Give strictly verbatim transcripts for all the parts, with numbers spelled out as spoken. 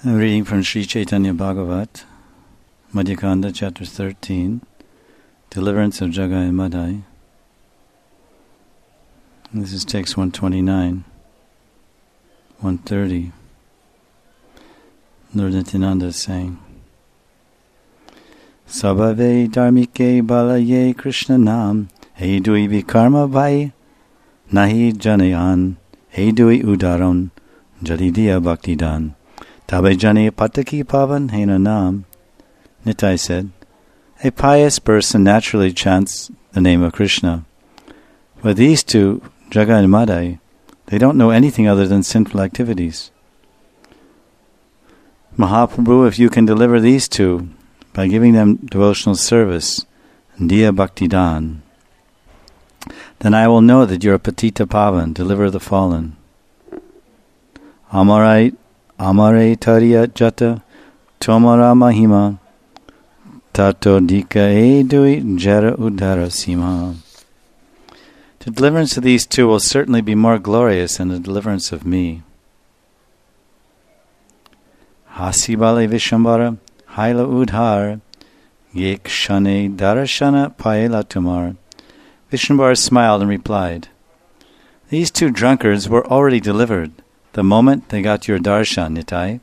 I'm reading from Sri Chaitanya Bhagavat, Madhyakanda, chapter thirteen, Deliverance of Jagai and Madai. This is text one twenty-nine, one thirty. Lord Nityananda is saying, Sabave dharmike balaye Krishna nam, hey dui vikarma vai, nahi janayan, hey dui udaron, jadidiya bhaktidan. Tabe jane pataki pavan hena nam. Nitai said, a pious person naturally chants the name of Krishna. But these two, Jagai and Madai, they don't know anything other than sinful activities. Mahaprabhu, if you can deliver these two by giving them devotional service, Diya Bhaktidan, then I will know that you're a Patita Pavan, deliver the fallen. Amarai Amare Tariya Jata Tomara Mahima Tato Dika Edui Jara Udara Sima. The deliverance of these two will certainly be more glorious than the deliverance of me. Hasibale Vishambara Haila Udhar Yek Shane Darashana Paela Tumar. Vishambara smiled and replied, these two drunkards were already delivered the moment they got your darshan, Nitai.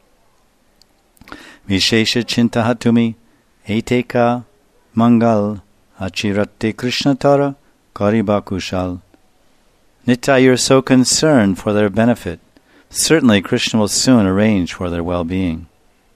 Vishesha Chintahatumi Eteka Mangal Achirate Krishnatara Karibakushal. Nitai, you're so concerned for their benefit. Certainly Krishna will soon arrange for their well-being.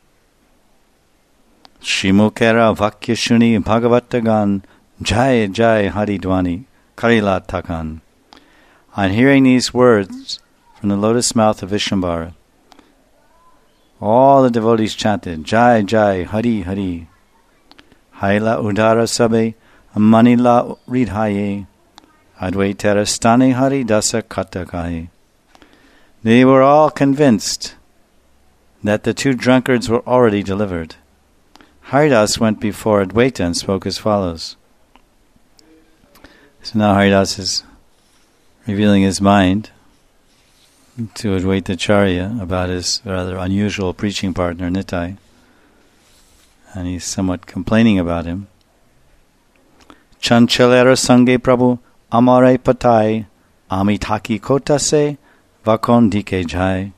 Shrimukera Vakyashuni Bhagavatagan Jai Jai Haridwani Karila Takan. On hearing these words from the lotus mouth of Vishambara, all the devotees chanted, Jai Jai Hari Hari, Haila Udara Sabe, Manila Ridhaye, Advaitara Stane Hari Dasa Katakaye. They were all convinced that the two drunkards were already delivered. Haridas went before Advaita and spoke as follows. So now Haridas is revealing his mind to Advaita Acharya about his rather unusual preaching partner, Nitai. And he's somewhat complaining about him. Chanchalera Sange Prabhu Amare Patai Amitaki Kotase Vakon Dike Jai.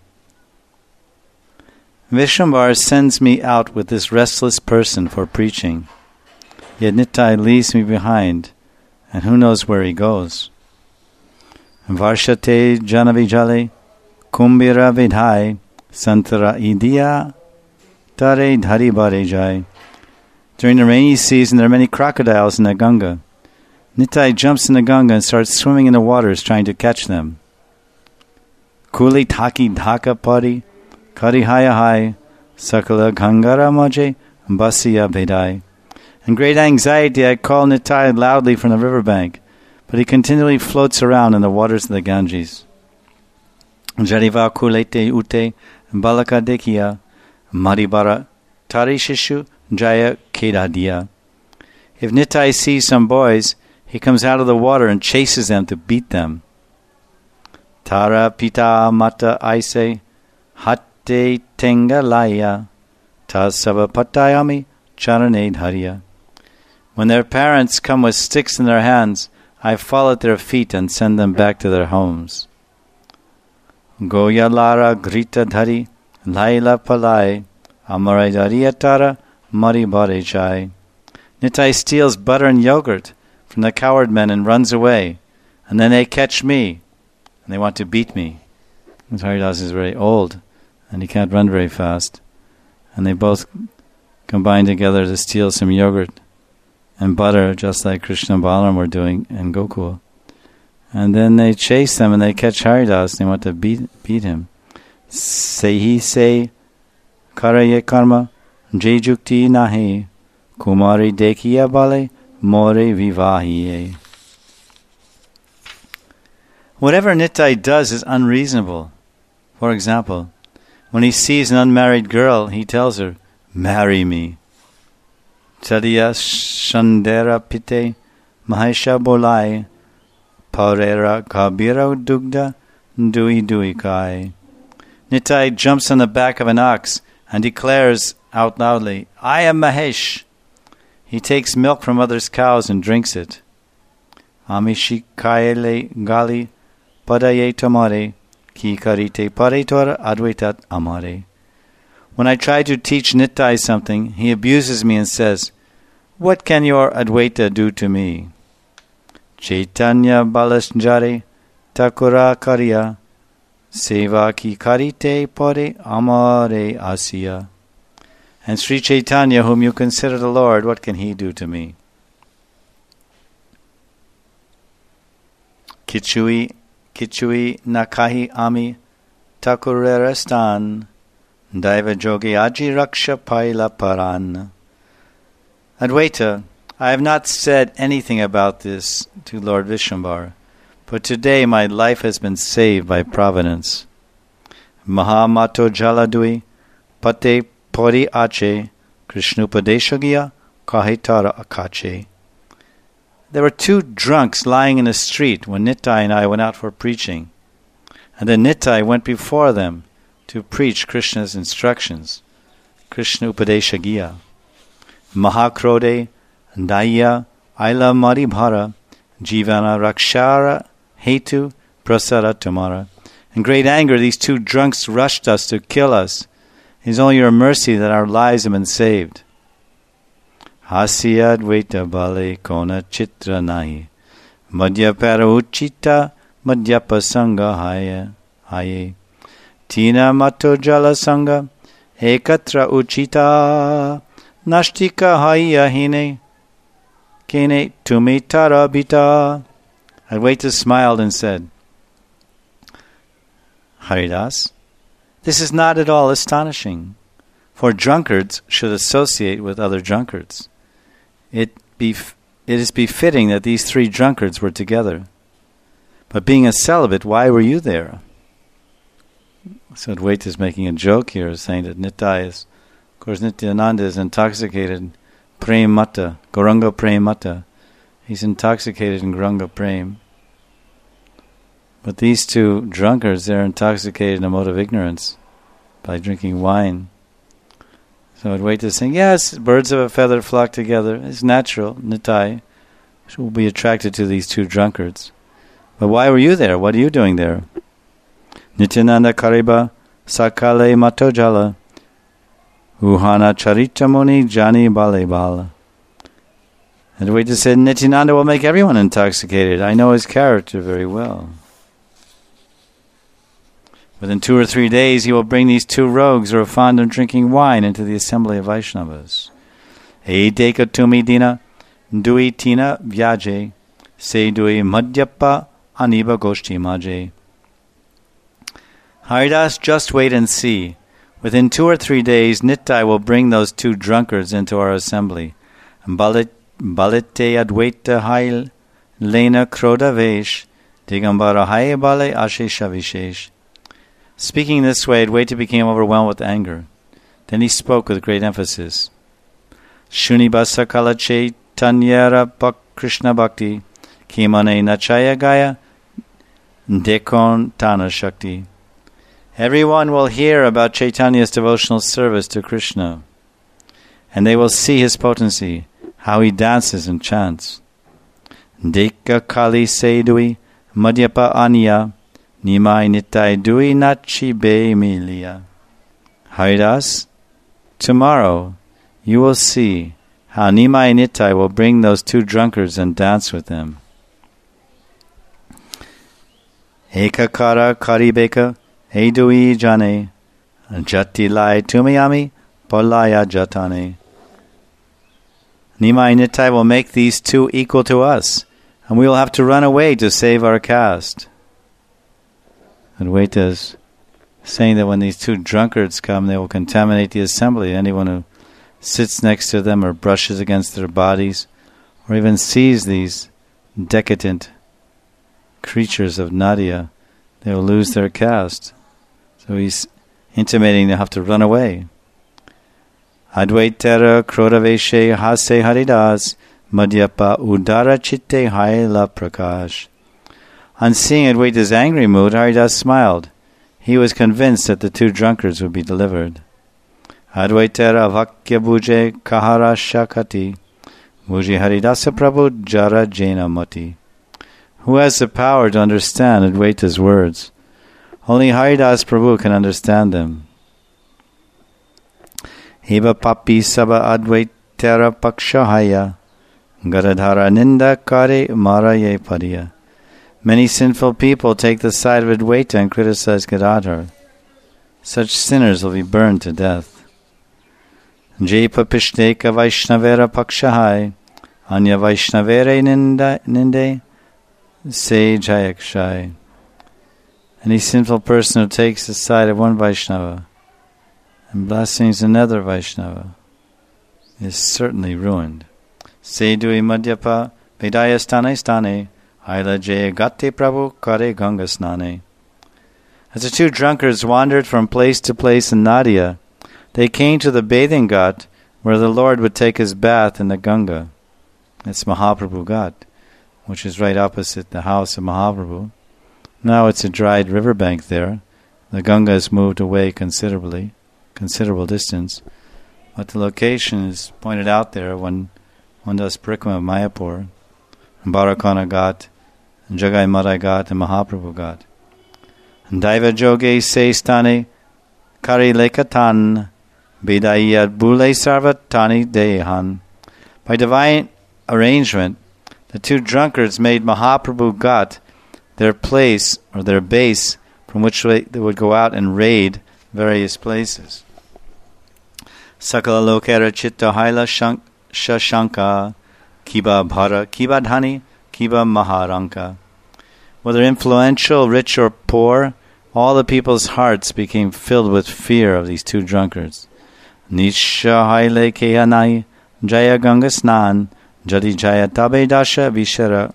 Vishambara sends me out with this restless person for preaching. Yet Nitai leaves me behind, and who knows where he goes. Varshate Janavijale Kumbira Vidhai Santara Idiya Tare Dhari Bare Jai. During the rainy season, there are many crocodiles in the Ganga. Nitai jumps in the Ganga and starts swimming in the waters trying to catch them. Kuli Taki Dhaka Pari Karihaya Hai Sakala Gangara Maje Basiya Vedai. In great anxiety, I call Nitai loudly from the riverbank, but he continually floats around in the waters of the Ganges. Jariva Kulete Ute Balaka Dekia Maribara Tarishishu Jaya Kedadiya. If Nitai sees some boys, he comes out of the water and chases them to beat them. Tara Pita Mata Aise Hatte Tenga Laya Tasava Patayami Charane Dhariya. When their parents come with sticks in their hands, I fall at their feet and send them back to their homes. Goya Lara Grita Dhari Laila Palai Amarai Dariyatara Mari Bare Jai. Nitai steals butter and yogurt from the coward men and runs away, and then they catch me, and they want to beat me. Haridas is very old, and he can't run very fast, and they both combine together to steal some yogurt and butter, just like Krishna and Balaram were doing in Gokul. And then they chase them, and they catch Haridas, and they want to beat beat him. Sehi se karaye karma jejukti nahi kumari dekiya bale more vivahiye. Whatever Nitai does is unreasonable. For example, when he sees an unmarried girl, he tells her, marry me. Chadiya Shandera Pite Mahesha Bolai Paurera Kabira Dugda Dui Dui Kai. Nitai jumps on the back of an ox and declares out loudly, I am Mahesh. He takes milk from others' cows and drinks it. Amishikaele gali padaye tamare ki karite paretor advaitat amare. When I try to teach Nitai something, he abuses me and says, what can your Advaita do to me? Chaitanya balasjare takura karya seva ki karite pare amare asya. And Sri Chaitanya, whom you consider the Lord, what can he do to me? Kichui, kichui nakahi ami takurerestan daiva jogi aji raksha paila paran. Advaita, I have not said anything about this to Lord Vishwambar, but today my life has been saved by providence. Mahamato jaladui pate pori ache Krishnupadeshagya kahitara akache. There were two drunks lying in the street when Nitai and I went out for preaching, and then Nitai went before them to preach Krishna's instructions, Krishna Upadeshagya. Mahakrode Daya Aila Maribhara Jivana Rakshara Hetu Prasara Tumara. In great anger, these two drunks rushed us to kill us. It is only your mercy that our lives have been saved. Hasya Dvaita Bale Kona Chitra Nahi Madhya Para Uchita Madhya Pasanga Haya Haye Tina Mato Jala Sanga Ekatra Uchita Nashtika Haya Hine Kene Tumitara Bita. Advaita smiled and said, Haridas, this is not at all astonishing, for drunkards should associate with other drunkards. It, bef- it is befitting that these three drunkards were together. But being a celibate, why were you there? So Advaita is making a joke here, saying that Nitai is, of course Nityananda is intoxicated Prem Mata, Gauranga Prem Mata. He's intoxicated in Gauranga Prem. But these two drunkards, they're intoxicated in a mode of ignorance by drinking wine. So Advaita is saying, yes, birds of a feather flock together. It's natural. Nitai will be attracted to these two drunkards. But why were you there? What are you doing there? Nityananda Kariba Sakale Matojala Uhana Charitamuni Jani Bale Bala. And Advaita said, Nityananda will make everyone intoxicated. I know his character very well. Within two or three days, he will bring these two rogues who are fond of drinking wine into the assembly of Vaishnavas. Eideka tumi dina dui tina vyaje se dui madhyapa aniba goshti maje. Haridas, just wait and see. Within two or three days, Nitai will bring those two drunkards into our assembly. Balite advaita hail lena kroda vesh digambara haye bale ashesha vishesh. Speaking this way, Advaita became overwhelmed with anger. Then he spoke with great emphasis. Shunibasa kalache tanyara bak Krishna bhakti kimane nachaya gaya dekon tana shakti. Everyone will hear about Chaitanya's devotional service to Krishna, and they will see his potency, how he dances and chants. Deka kali sedui madhyapa anya Nimai Nitai Dui Nachi Be Milia. Haridas, tomorrow you will see how Nimai Nitai will bring those two drunkards and dance with them. Ekakara Karibeka Edui Jane Jati Lai Tumiami Polaya Jatane. Nimai Nitai will make these two equal to us, and we will have to run away to save our caste. Advaita is saying that when these two drunkards come, they will contaminate the assembly. Anyone who sits next to them or brushes against their bodies or even sees these decadent creatures of Nadia, they will lose their caste. So he's intimating they have to run away. Advaitara Krodaveshe Hase Haridas Madhyapa Udara Chitte Haila Prakash. On seeing Advaita's angry mood, Haridas smiled. he was convinced that the two drunkards would be delivered. Advaitera vakya buje kahara shakati muji haridasa prabhu jara jaina mati. Who has the power to understand Advaita's words? Only Haridas Prabhu can understand them. Eva papi saba advaitera pakshahaya garadhara ninda kare maraye pariya. Many sinful people take the side of Advaita and criticize Gadadhar. Such sinners will be burned to death. Jepa pishteka vaishnavera pakshahai anya vaishnavere ninda ninde se jayakshai. Any sinful person who takes the side of one Vaishnava and blasphemes another Vaishnava is certainly ruined. Sedui madhyapa vedaya stane stane aila jaya gate prabhu kare ganga snane. As the two drunkards wandered from place to place in Nadia, they came to the bathing ghat where the Lord would take his bath in the Ganga. It's Mahaprabhu Ghat, which is right opposite the house of Mahaprabhu. Now it's a dried riverbank there. The Ganga has moved away considerably, considerable distance. But the location is pointed out there when one does Parikrama of Mayapur, Barakana Ghat, and Jagai Madai Ghat, and Mahaprabhu Ghat. And Daiva Joge Se Stane Kari Lekatan Bedayat Bule Sarvatani Dehan. By divine arrangement, the two drunkards made Mahaprabhu Ghat their place or their base from which they would go out and raid various places. Sakala Lokera Chitta Haila Shashanka Kiba Bhara Kiba Dhani Kiba Maharanka. Whether influential, rich or poor, all the people's hearts became filled with fear of these two drunkards. Nisha Haile Kehanai Jaya Ganga Snan Jadi Jaya Tabe Dasha Vishara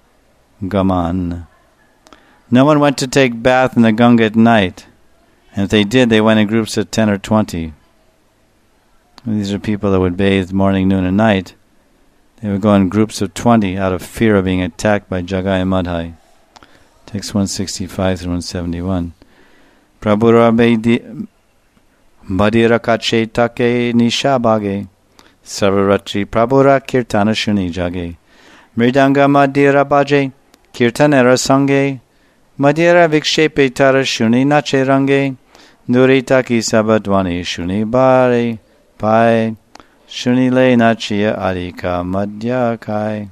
Gaman. No one went to take bath in the Ganga at night, and if they did, they went in groups of ten or twenty. These are people that would bathe morning, noon, and night. They would go in groups of twenty out of fear of being attacked by Jagai and Madhai. Text one sixty-five through one seventy-one. Prabhura Badira Kache Take Nisha Bage Sarvaratri Prabhura Kirtana Shuni Jage Mridanga Madira Baje Kirtanera Sange Madhira Vikshepe Tara Shuni Nache Range Nuritaki Sabadwani Shuni Bari Pai Shuni Le Nachia Arika Madhya Kai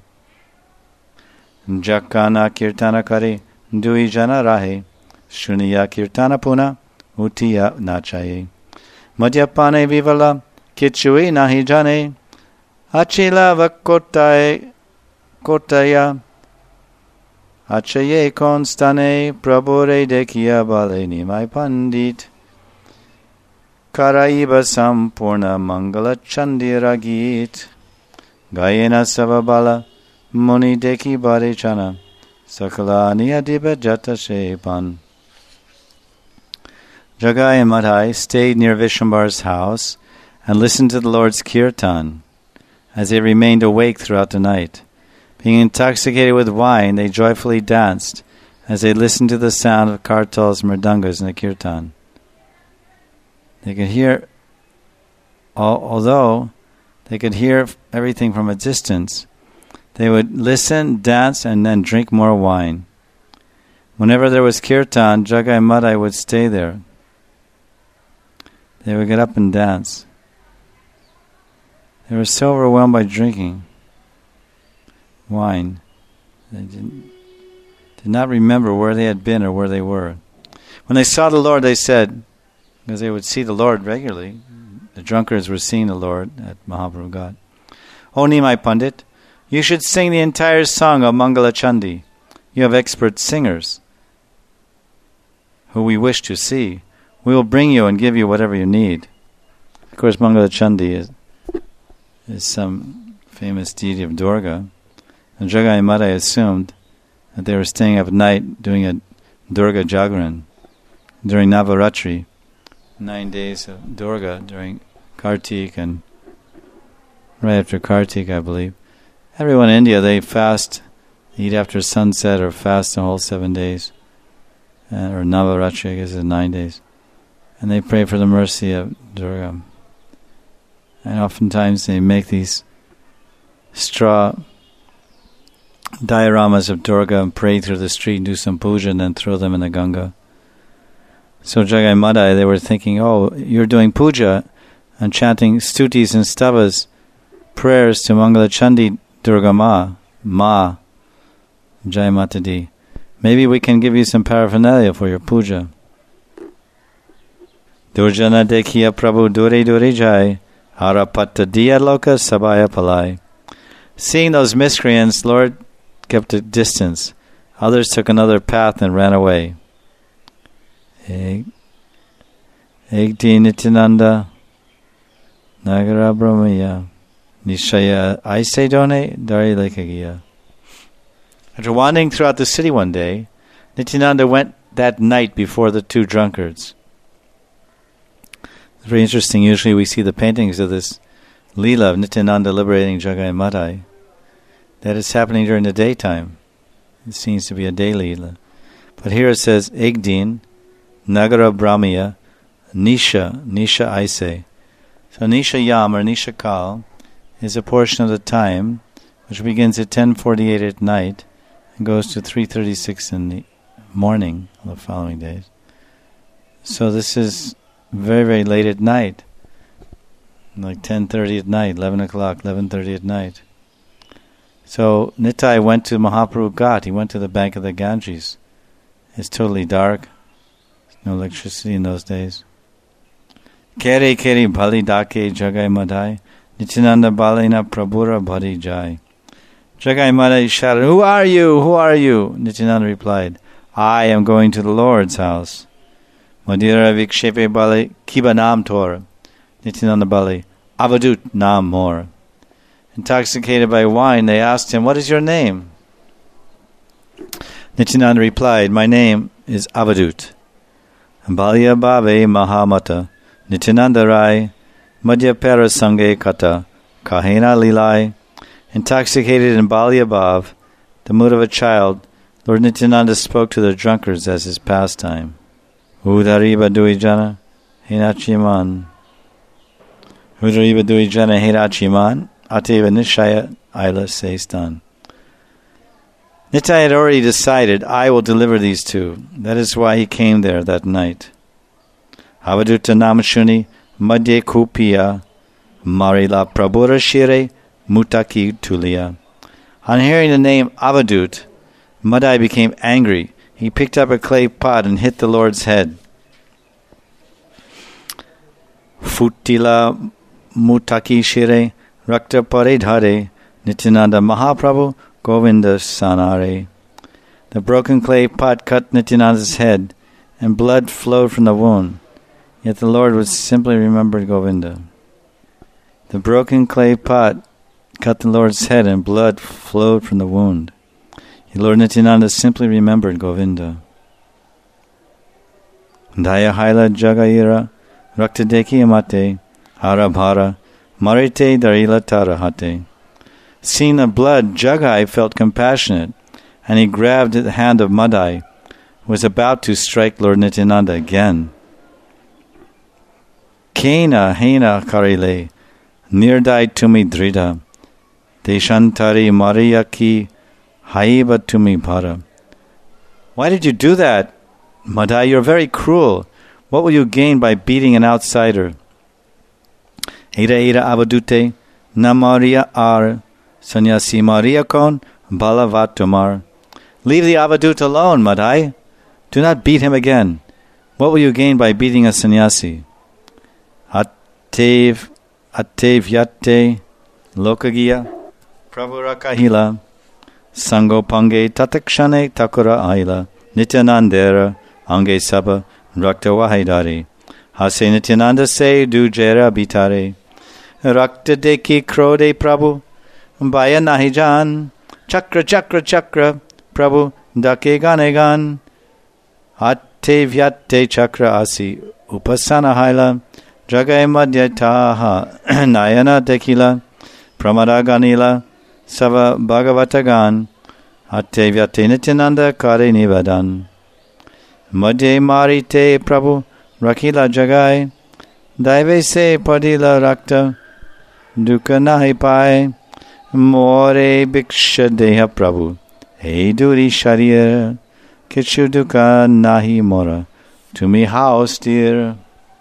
Jakana Kirtana Kari Dui Jana Rahe Shuniya Kirtana Puna Utiya Nachaye Madhyapane Vivala Kichui Nahi Jane Achila Vakotaye Kotaya Achaye Konstane Prabhure Dekiya Bale Nimai Pandit Karaiba Sampurna Mangala Chandira Git Gayena Savabala Muni Deki Bade Chana Sakala Niyadiba Jata Shepan. Jagai and Madhai stayed near Vishwambar's house and listened to the Lord's kirtan as they remained awake throughout the night. Being intoxicated with wine, they joyfully danced as they listened to the sound of kartals, mridangas, and the kirtan. They could hear, although they could hear everything from a distance, they would listen, dance, and then drink more wine. Whenever there was kirtan, Jagai and Madhai would stay there. They would get up and dance. They were so overwhelmed by drinking wine, they didn't, did not remember where they had been or where they were. When they saw the Lord, they said, because they would see the Lord regularly, the drunkards were seeing the Lord at Mahaprabhu Ghat. O Nimai Pandit, you should sing the entire song of Mangala Chandi. You have expert singers who we wish to see. We will bring you and give you whatever you need. Of course, Mangala Chandi is, is some famous deity of Durga. And Jagai and Madhai assumed that they were staying up at night doing a Durga Jagran during Navaratri, nine days of Durga during Kartik and right after Kartik, I believe. Everyone in India, they fast, eat after sunset or fast the whole seven days. uh, or Navaratri, I guess is nine days. And they pray for the mercy of Durga. And oftentimes they make these straw dioramas of Durga and pray through the street and do some puja and then throw them in the Ganga. So Jagai Madai, they were thinking, oh, you're doing puja and chanting stutis and stavas, prayers to Mangala Chandi Durga Ma, Ma, Jai Mata Di. Maybe we can give you some paraphernalia for your puja. Durjana dekhiya Prabhu dure dure jai, harapatta diya loka sabaya palai. Seeing those miscreants, Lord kept a distance. Others took another path and ran away. Ek di Nityananda Nagara Brahmaya Nishaya Aise Done Dari Lekagiya. After wandering throughout the city one day, Nityananda went that night before the two drunkards. It's very interesting. Usually we see the paintings of this Leela of Nityananda liberating Jagai Madai. That is happening during the daytime. It seems to be a day Leela. But here it says, Egdin Nagara Brahmaya Nisha, Nisha Aise. So Nisha Yam or Nisha Kal is a portion of the time which begins at ten forty-eight at night and goes to three thirty-six in the morning of the following days. So this is very, very late at night. Like ten thirty at night, eleven o'clock, eleven thirty at night. So Nitai went to Mahaprabhu Ghat. He went to the bank of the Ganges. It's totally dark. No electricity in those days. Kere kere bhali dake Jagai Madai, Nityananda balena prabhura bhari jai. Jagai Madai shouted, Who are you? Who are you? Nityananda replied, I am going to the Lord's house. Madhira vikshepe bali kiba nam tor. Nityananda bali, Avadut nam more. Intoxicated by wine, they asked him, What is your name? Nityananda replied, My name is Avadut. Balya Bhave Mahamata Nityananda Rai Madhya Para Sange Kata Kahena Lilai. Intoxicated in Balya Bhav, the mood of a child, Lord Nityananda spoke to the drunkards as his pastime. Udariba Duijana Hinachiman Udariba Duijana Hinachiman Ateva Nishaya Aila Seistan. Nitai had already decided, I will deliver these two. That is why he came there that night. Avaduta Namashuni Madhye Kupiya Marila Prabhura Shire Mutaki Tuliya. On hearing the name Avadut, Madai became angry. He picked up a clay pot and hit the Lord's head. Futila Mutaki Shire Rakta Pare Dhare Nityananda Mahaprabhu Govinda Sanare. The broken clay pot cut Nityananda's head, and blood flowed from the wound. Yet the Lord was simply remembered Govinda. The broken clay pot cut the Lord's head, and blood flowed from the wound. Yet Lord Nityananda simply remembered Govinda. Daya Haila Jagaira Raktadeki Amate Harabhara Marite Darila Tarahate. Seeing the blood, Jagai felt compassionate, and he grabbed the hand of Madai, who was about to strike Lord Nityananda again. Kena hena karile, nirdai tumi drida, deshantari mariyaki haiba tumi bhara. Why did you do that? Madai, you're very cruel. What will you gain by beating an outsider? Ira ira avadute, namariya ar, Sanyasi Maria Kon Balavatumar. Leave the Avadut alone, Madai. Do not beat him again. What will you gain by beating a sannyasi? Attev, Attev Yatte, Lokagiya, Prabhura Kahila, Sangopange Tatakshane Takura Aila, Nityanandera, Ange Saba, Rakta Wahaidari. Hase Nityananda se du jera bitare. Rakta deki krode Prabhu. Baya Nahijan, Chakra Chakra Chakra, Prabhu Dake Ganegan, Atte Vyate Chakra Asi, Upasana Haila, Jagai Madhyataha, Nayana Dekila, Pramadaganila, Sava Bhagavatagan, Atte Vyate Nityananda Kare Nivadan, Madhye marite Prabhu rakila jagai. Daive se padila rakta dukkha nahi pae. More bhiksha deha Prabhu. Hey duri sharir. Kichu dukkha nahi mora. To me house dear.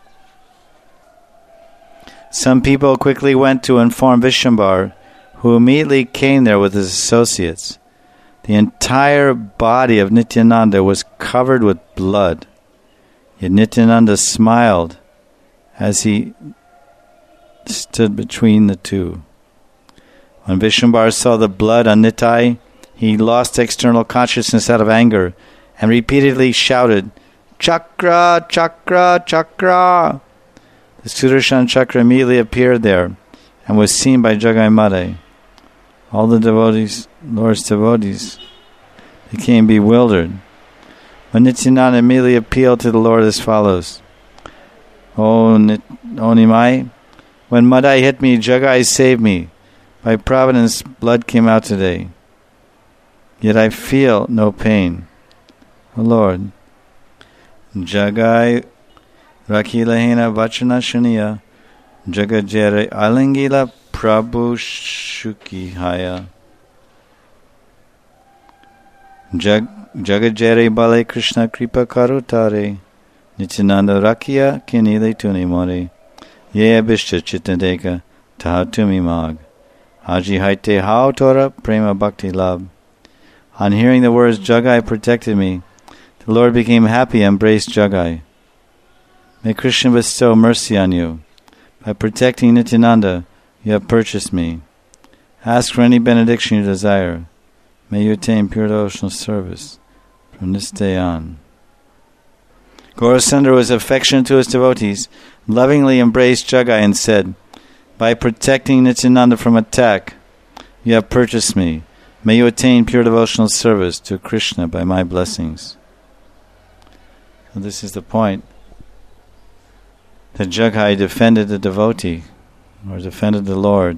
Some people quickly went to inform Vishwambar, who immediately came there with his associates. The entire body of Nityananda was covered with blood. Yet Nityananda smiled as he stood between the two. When Vishwambar saw the blood on Nitai, he lost external consciousness out of anger and repeatedly shouted, Chakra, Chakra, Chakra! The Sudarshan Chakra immediately appeared there and was seen by Jagai Madai. All the devotees, Lord's devotees, became bewildered. But Nityananda immediately appealed to the Lord as follows. O, Nit- o Nimai, when Madai hit me, Jagai saved me. By providence, blood came out today. Yet I feel no pain. O Lord, Jagai Rakilahena Vachana Shuniya Jagajere Alingila Prabhu Shukihaya Jag Jagajere Bale Krishna Kripa Karutare Nityananda Rakia Kinile Tuni More Ye Abishta Chitandeka Tahatumi Mag Haji Haite Hao Tora Prema Bhakti Lab. On hearing the words Jagai protected me, the Lord became happy and embraced Jagai. May Krishna bestow mercy on you. By protecting Nityananda, you have purchased me. Ask for any benediction you desire. May you attain pure devotional service from this day on. Gaurasundar was affectionate to his devotees, lovingly embraced Jagai and said, By protecting Nityananda from attack, you have purchased me. May you attain pure devotional service to Krishna by my blessings. So this is the point. That Jagai defended the devotee, or defended the Lord.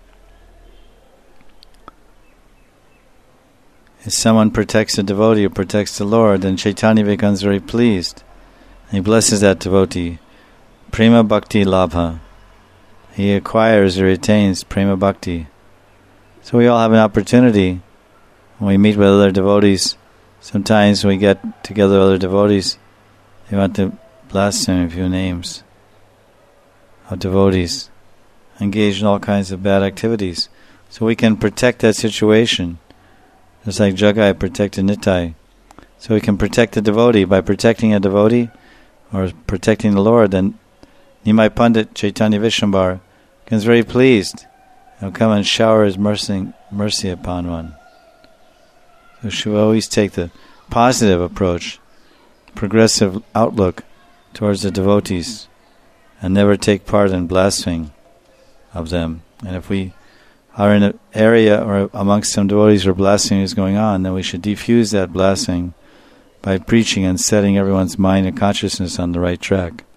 If someone protects a devotee or protects the Lord, then Chaitanya becomes very pleased. He blesses that devotee. Prema Bhakti Labha. He acquires or retains Prema Bhakti. So we all have an opportunity when we meet with other devotees. Sometimes when we get together with other devotees, they want to blast him a few names of devotees engaged in all kinds of bad activities. So we can protect that situation. Just like Jagai protected Nitai. So we can protect the devotee by protecting a devotee or protecting the Lord. Then Nimai Pandit Chaitanya Vishwambar becomes very pleased. He'll come and shower his mercy, mercy upon one. So we should always take the positive approach, progressive outlook towards the devotees, and never take part in blaspheming of them. And if we are in an area or amongst some devotees where blasphemy is going on, then we should defuse that blasphemy by preaching and setting everyone's mind and consciousness on the right track.